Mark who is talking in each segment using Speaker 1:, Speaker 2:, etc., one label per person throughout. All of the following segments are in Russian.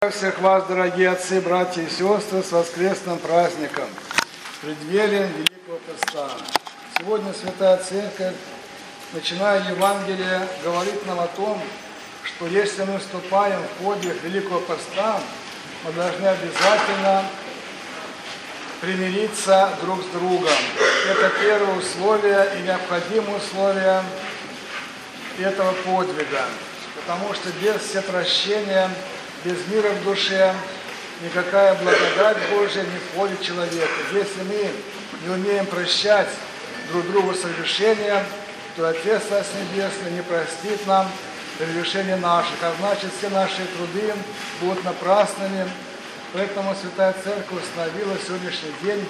Speaker 1: Всех вас, дорогие отцы, братья и сестры, с воскресным праздником, с преддверием Великого Поста. Сегодня Святая Церковь, начиная Евангелие, говорит нам о том, что если мы вступаем в подвиг Великого Поста, мы должны обязательно примириться друг с другом. Это первое условие и необходимое условие этого подвига, потому что без всепрощения, без мира в душе никакая благодать Божья не входит в человека. Если мы не умеем прощать друг другу согрешения, то Отец нас Небесный не простит нам прегрешения наших, а значит все наши труды будут напрасными. Поэтому Святая Церковь установила сегодняшний день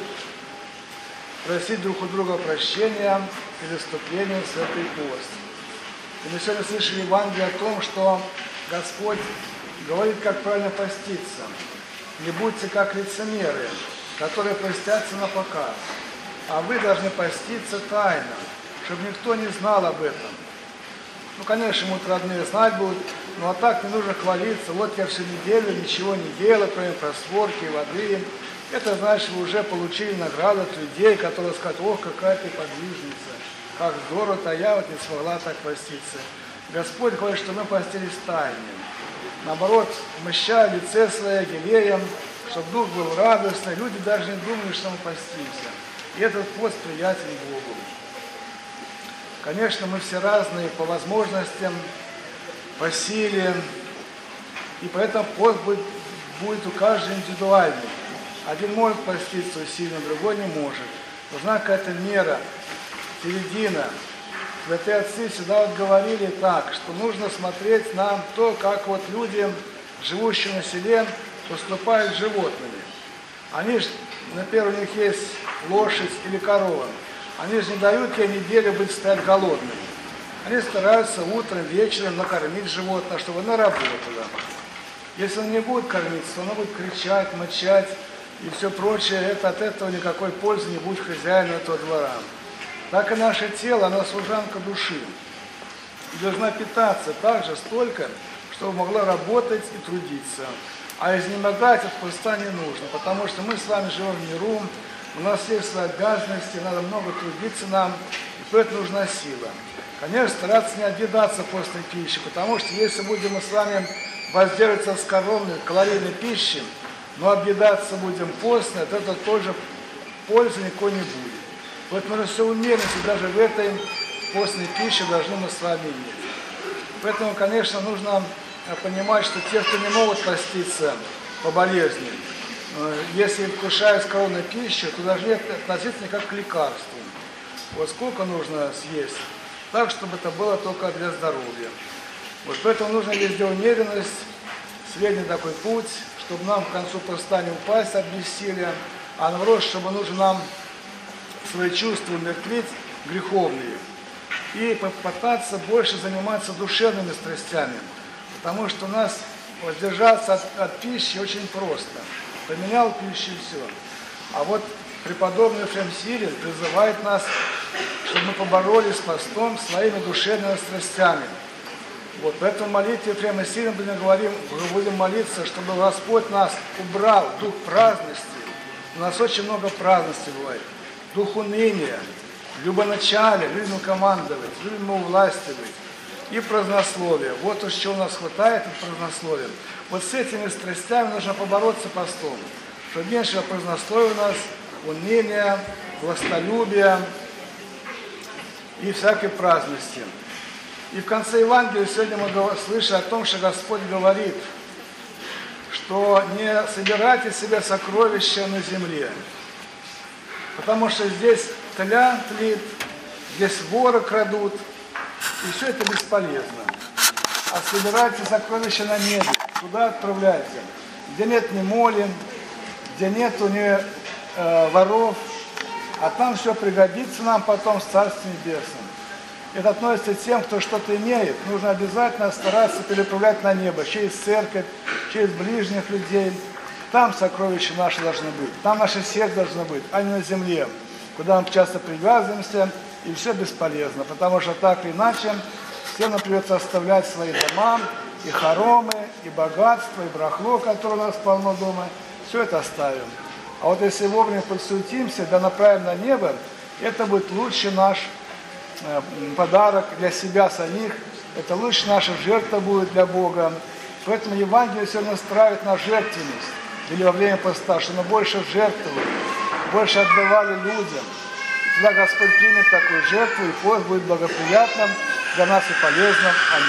Speaker 1: просить друг у друга прощения и вступления в Святый Пост. И мы сегодня слышали Евангелие о том, что Господь говорит, как правильно поститься. Не будьте как лицемеры, которые постятся на показ. А вы должны поститься тайно, чтобы никто не знал об этом. Ну, конечно, ему родные знать будут, но а так не нужно хвалиться. Вот я всю неделю ничего не делал, кроме просворки и воды. Это значит, вы уже получили награду от людей, которые скажут: ох, какая ты подвижница, как здорово-то, я вот не смогла так поститься. Господь говорит, что мы постились тайно. Наоборот, умощая лице свое елеем, чтобы дух был радостный, люди даже не думали, что мы постимся. И этот пост приятен Богу. Конечно, мы все разные по возможностям, по силе, и поэтому пост будет у каждого индивидуальный. Один может поститься усиленно, другой не может. Нужна какая-то мера, середина. Святые отцы всегда вот говорили так, что нужно смотреть на то, как вот люди, живущие на селе, поступают с животными. Они же, например, у них есть лошадь или корова. Они же не дают тебе неделю стоять голодными. Они стараются утром, вечером накормить животное, чтобы оно работало. Если он не будет кормиться, то оно будет кричать, мычать и все прочее. От этого никакой пользы не будет хозяину этого двора. Так и наше тело, оно служанка души. И должна питаться также столько, чтобы могла работать и трудиться. А изнемогать от поста не нужно, потому что мы с вами живем в миру, у нас есть свои обязанности, надо много трудиться нам, и поэтому нужна сила. Конечно, стараться не объедаться постной пищей, потому что если будем мы с вами воздерживаться с калорийной пищей, но объедаться будем постно, то это тоже пользы никакой не будет. Поэтому нужно все умеренность, и даже в этой постной пище должны мы с вами есть. Поэтому, конечно, нужно понимать, что те, кто не могут поститься по болезни, если вкушают коровную пищу, то должны относиться не как к лекарству. Вот сколько нужно съесть, так, чтобы это было только для здоровья. Вот поэтому нужно везде умеренность, средний такой путь, чтобы нам к концу поста не упасть от бессилия, а наоборот, чтобы нужно нам свои чувства умертвить греховные и попытаться больше заниматься душевными страстями, потому что у нас воздержаться от пищи очень просто. Поменял пищу и все. А вот преподобный Ефрем Сирин призывает нас, чтобы мы поборолись с постом своими душевными страстями. Вот поэтому в молитве Ефрема Сирина будем молиться, чтобы Господь нас убрал дух праздности. У нас очень много праздности бывает. Дух уныния, любоначалия, любим командовать, любим увластивать и празднословие. Вот уж чего у нас хватает от празднословия. Вот с этими страстями нужно побороться постом, чтобы меньше празднословия у нас, уныния, властолюбия и всякой праздности. И в конце Евангелия сегодня мы слышим о том, что Господь говорит, что не собирайте себе сокровища на земле, потому что здесь тля тлит, здесь воры крадут, и все это бесполезно. А собирайте сокровища на небе, туда отправляйте, где нет ни моли, где нету ни воров, а там все пригодится нам потом в Царстве Небесном. Это относится к тем, кто что-то имеет. Нужно обязательно стараться переправлять на небо, через церковь, через ближних людей. Там сокровища наши должны быть, там наше сердце должно быть, а не на земле, куда мы часто привязываемся, и все бесполезно, потому что так или иначе всем нам придется оставлять свои дома, и хоромы, и богатство, и барахло, которое у нас полно дома, все это оставим. А вот если вовремя подсуетимся, да направим на небо, это будет лучший наш подарок для себя самих, это лучше наша жертва будет для Бога. Поэтому Евангелие все настраивает на жертвенность. Или во время поста, что мы больше жертвовали, больше отдавали людям. И тогда Господь примет такую жертву, и пост будет благоприятным для нас и полезным. Аминь.